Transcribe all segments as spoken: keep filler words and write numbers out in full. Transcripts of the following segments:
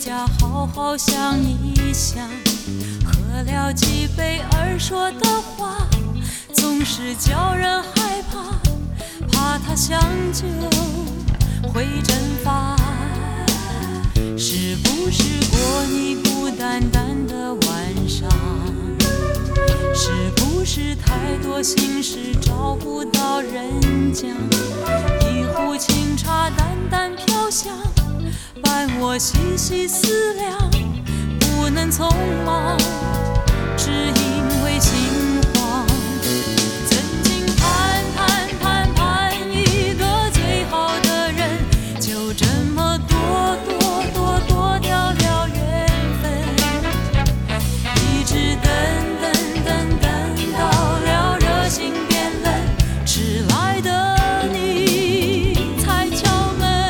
家好好想一想，喝了几杯而说的话，总是叫人害怕，怕他想就会蒸发。是不是过你孤单单的晚上？是不是太多心事找不到人讲？一壶清茶淡淡飘香，伴我细细思量，不能匆忙，只因为心慌。曾经盼盼盼盼一个最好的人，就这么多多多多掉了缘分，一直等等等等到了热心变冷，迟来的你才敲门，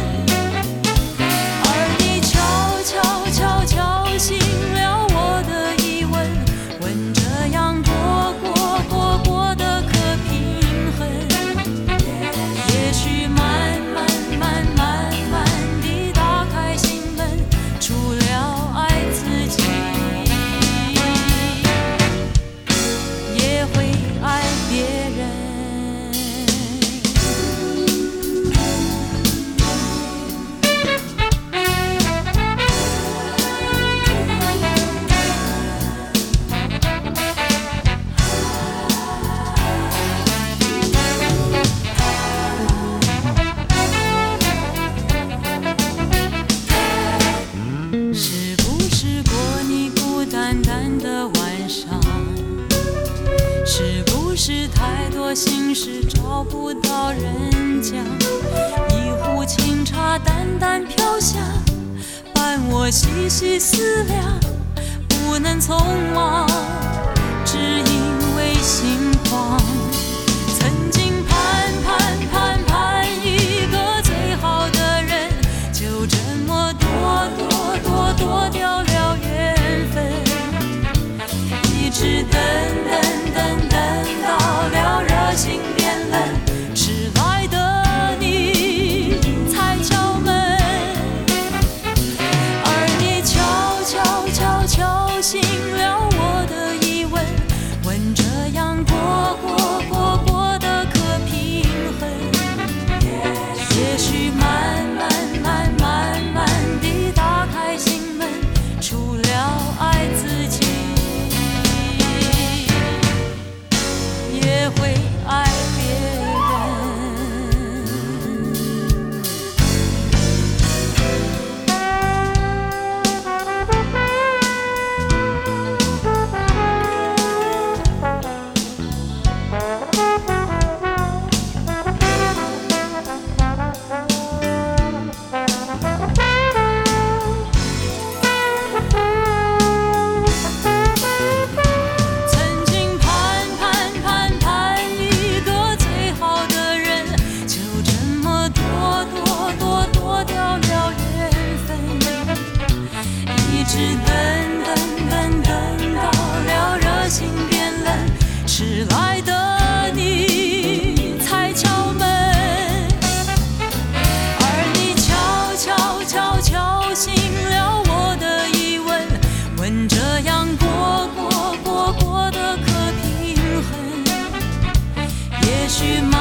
而你悄悄悄悄醒了我的疑问，问这样过过过过的可平衡？也许慢慢慢慢慢地打开心门，除了爱自己，也会爱别人。是不是过你孤单单的晚上？是不是太多心事找不到人讲？一壶清茶淡淡飘香，伴我细细思量，不能匆忙，只因为心慌。曾经盼盼盼盼一个最好的人，就这么多多多多掉了缘分，一直等等等等到了热心变冷，迟来的你才敲门，而你悄悄悄悄醒了我的疑问，问这样过过过过的可平衡？也许慢慢慢慢慢地打开心门，除了爱自己，也会爱别人。曾经盼盼盼盼一个最好的人，就这么多多多多掉了缘分，一直等等等等到了热心变冷，迟来的你才敲门，而你悄悄悄悄醒了我的疑问，问这样过过过过的可平衡？也许